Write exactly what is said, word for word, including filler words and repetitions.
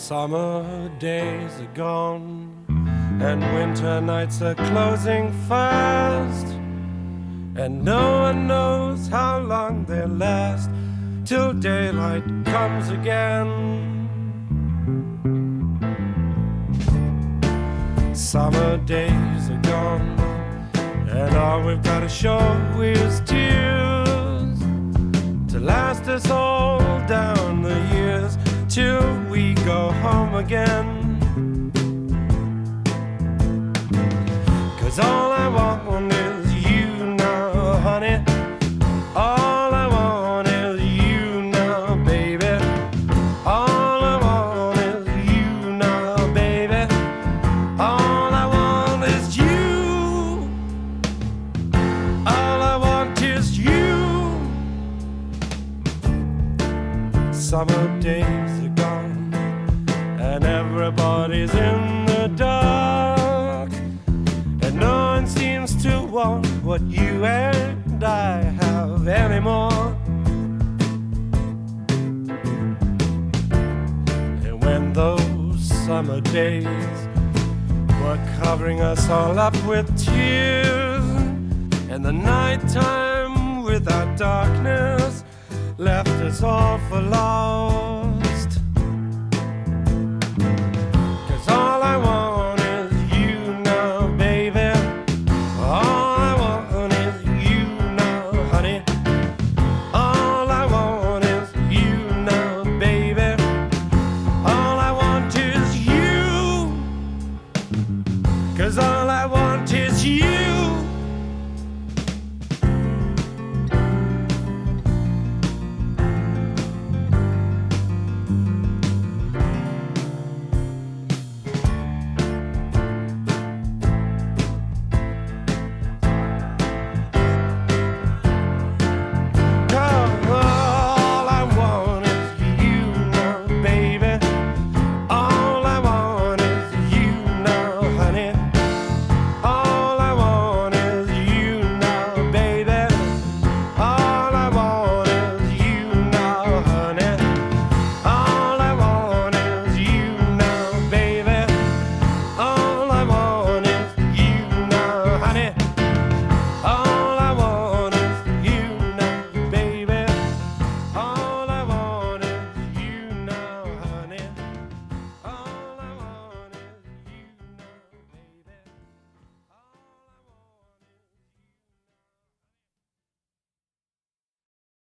Summer days are gone and winter nights are closing fast, and no one knows how long they'll last till daylight comes again. Summer days are gone and all we've got to show is tears to last us all down the years till we go home again. 'Cause all I want is you now, honey. All I want is you now, baby. All I want is you now, baby. All I want is you. All I want is you. Summer days are gone and everybody's in the dark, and no one seems to want what you and I have anymore. And when those summer days were covering us all up with tears, and the nighttime without darkness left us all for lost,